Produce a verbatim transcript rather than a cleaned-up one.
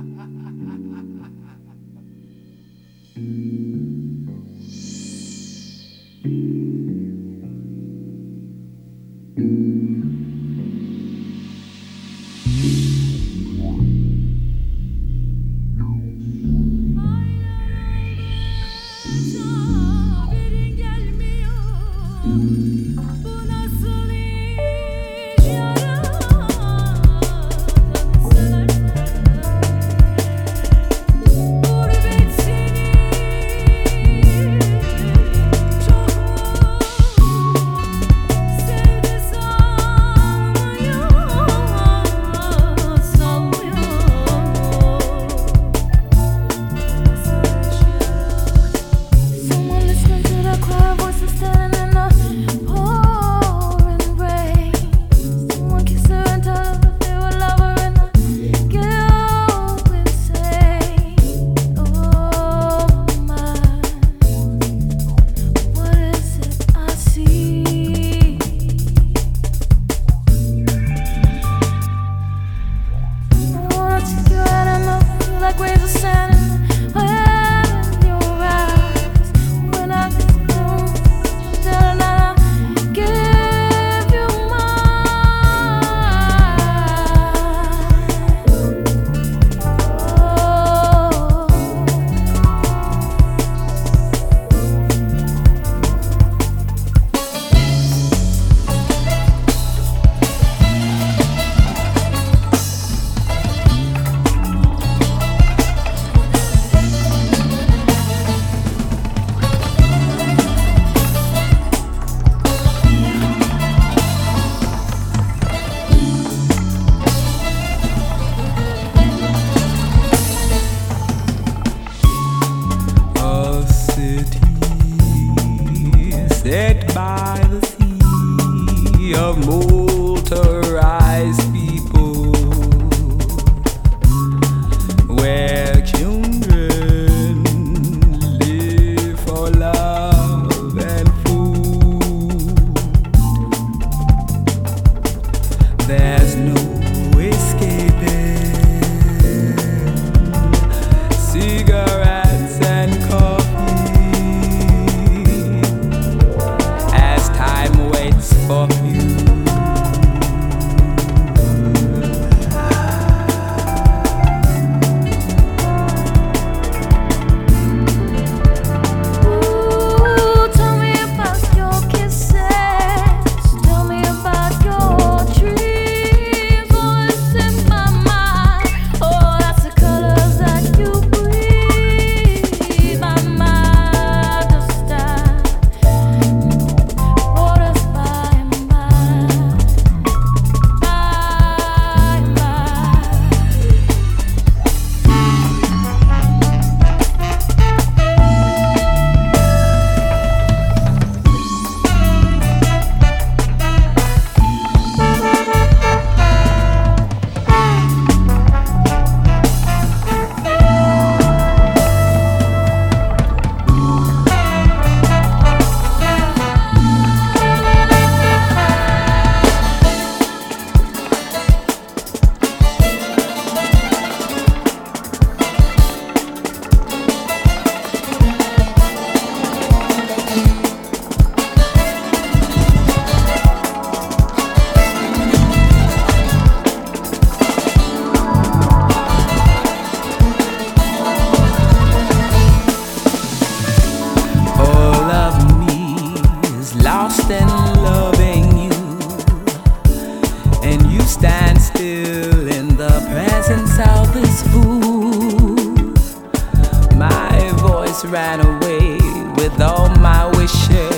Set by the sea of motorized people, where children live for love and food. There's no escaping cigarettes and coffee as time waits for you. Ooh, tell me about your kisses. Tell me about your dreams. Oh, it's in my mind. Oh, that's the colors that you breathe. My mind understands. Waters by and by, by and by. All of me is lost in loving you, and you stand still in the presence of this fool. My voice ran away with all my wishes.